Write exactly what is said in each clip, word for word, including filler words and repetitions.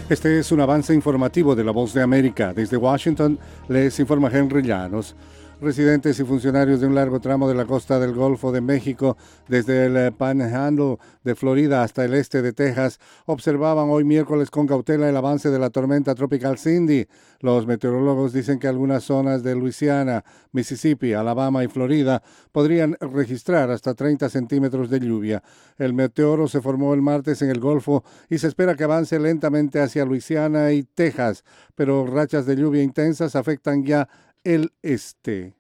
Este es un avance informativo de La Voz de América. Desde Washington les informa Henry Llanos. Residentes y funcionarios de un largo tramo de la costa del Golfo de México, desde el Panhandle de Florida hasta el este de Texas, observaban hoy miércoles con cautela el avance de la tormenta tropical Cindy. Los meteorólogos dicen que algunas zonas de Luisiana, Mississippi, Alabama y Florida podrían registrar hasta treinta centímetros de lluvia. El meteoro se formó el martes en el Golfo y se espera que avance lentamente hacia Luisiana y Texas, pero rachas de lluvia intensas afectan ya el este.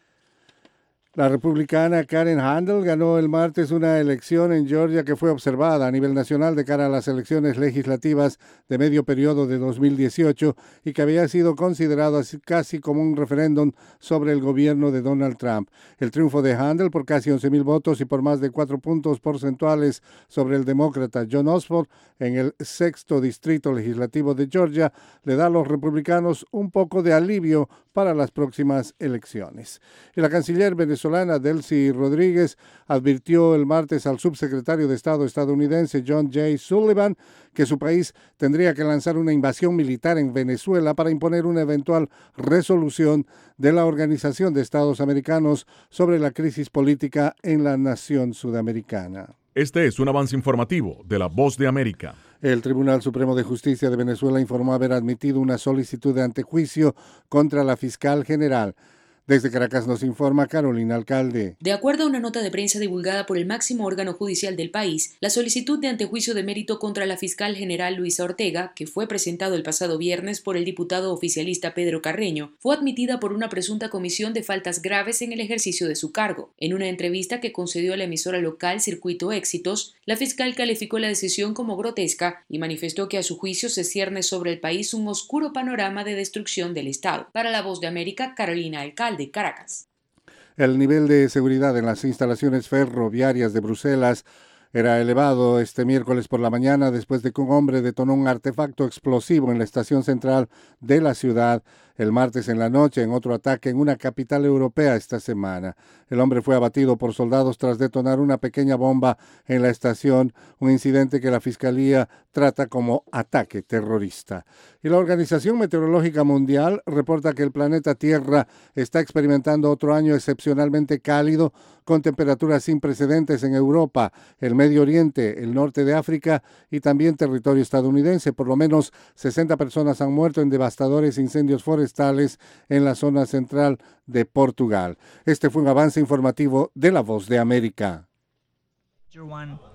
La republicana Karen Handel ganó el martes una elección en Georgia que fue observada a nivel nacional de cara a las elecciones legislativas de medio periodo de dos mil dieciocho y que había sido considerado así casi como un referéndum sobre el gobierno de Donald Trump. El triunfo de Handel por casi once mil votos y por más de cuatro puntos porcentuales sobre el demócrata John Osborne en el sexto distrito legislativo de Georgia le da a los republicanos un poco de alivio para las próximas elecciones. Y la canciller venezolana Delcy Rodríguez advirtió el martes al subsecretario de Estado estadounidense John J. Sullivan que su país tendría que lanzar una invasión militar en Venezuela para imponer una eventual resolución de la Organización de Estados Americanos sobre la crisis política en la nación sudamericana. Este es un avance informativo de La Voz de América. El Tribunal Supremo de Justicia de Venezuela informó haber admitido una solicitud de antejuicio contra la fiscal general. Desde Caracas nos informa Carolina Alcalde. De acuerdo a una nota de prensa divulgada por el máximo órgano judicial del país, la solicitud de antejuicio de mérito contra la fiscal general Luisa Ortega, que fue presentado el pasado viernes por el diputado oficialista Pedro Carreño, fue admitida por una presunta comisión de faltas graves en el ejercicio de su cargo. En una entrevista que concedió a la emisora local Circuito Éxitos, la fiscal calificó la decisión como grotesca y manifestó que a su juicio se cierne sobre el país un oscuro panorama de destrucción del Estado. Para La Voz de América, Carolina Alcalde. De Caracas. El nivel de seguridad en las instalaciones ferroviarias de Bruselas era elevado este miércoles por la mañana después de que un hombre detonó un artefacto explosivo en la estación central de la ciudad el martes en la noche en otro ataque en una capital europea esta semana. El hombre fue abatido por soldados tras detonar una pequeña bomba en la estación, un incidente que la Fiscalía trata como ataque terrorista. Y la Organización Meteorológica Mundial reporta que el planeta Tierra está experimentando otro año excepcionalmente cálido con temperaturas sin precedentes en Europa, el Medio Oriente, el norte de África y también territorio estadounidense. Por lo menos sesenta personas han muerto en devastadores incendios forestales en la zona central de Portugal. Este fue un avance informativo de La Voz de América.